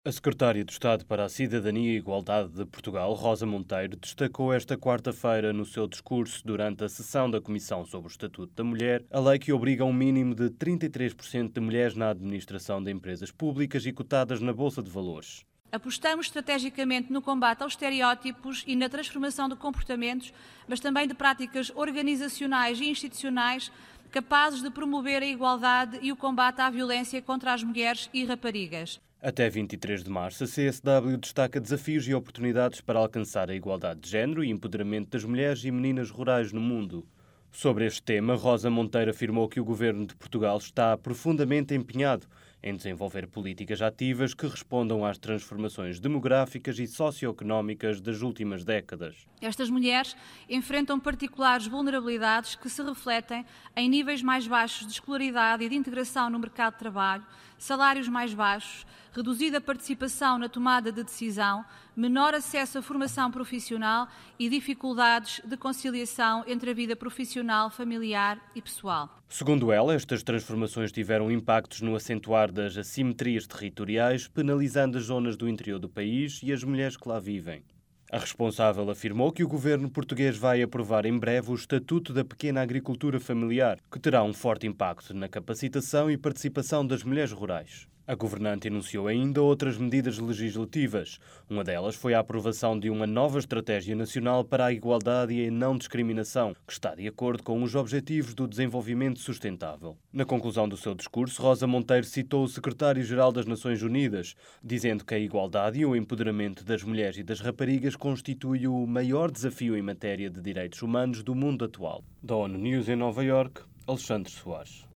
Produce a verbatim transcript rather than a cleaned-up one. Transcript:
A Secretária de Estado para a Cidadania e Igualdade de Portugal, Rosa Monteiro, destacou esta quarta-feira no seu discurso durante a sessão da Comissão sobre o Estatuto da Mulher a lei que obriga um mínimo de trinta e três por cento de mulheres na administração de empresas públicas e cotadas na Bolsa de Valores. Apostamos estrategicamente no combate aos estereótipos e na transformação de comportamentos, mas também de práticas organizacionais e institucionais capazes de promover a igualdade e o combate à violência contra as mulheres e raparigas. Até vinte e três de março, a C S W destaca desafios e oportunidades para alcançar a igualdade de género e empoderamento das mulheres e meninas rurais no mundo. Sobre este tema, Rosa Monteiro afirmou que o Governo de Portugal está profundamente empenhado em desenvolver políticas ativas que respondam às transformações demográficas e socioeconómicas das últimas décadas. Estas mulheres enfrentam particulares vulnerabilidades que se refletem em níveis mais baixos de escolaridade e de integração no mercado de trabalho, salários mais baixos, reduzida participação na tomada de decisão, menor acesso à formação profissional e dificuldades de conciliação entre a vida profissional, familiar e pessoal. Segundo ela, estas transformações tiveram impactos no acentuar das assimetrias territoriais, penalizando as zonas do interior do país e as mulheres que lá vivem. A responsável afirmou que o governo português vai aprovar em breve o Estatuto da Pequena Agricultura Familiar, que terá um forte impacto na capacitação e participação das mulheres rurais. A governante anunciou ainda outras medidas legislativas. Uma delas foi a aprovação de uma nova estratégia nacional para a igualdade e a não discriminação, que está de acordo com os Objetivos do Desenvolvimento Sustentável. Na conclusão do seu discurso, Rosa Monteiro citou o secretário-geral das Nações Unidas, dizendo que a igualdade e o empoderamento das mulheres e das raparigas constitui o maior desafio em matéria de direitos humanos do mundo atual. Da ONU News em Nova Iorque, Alexandre Soares.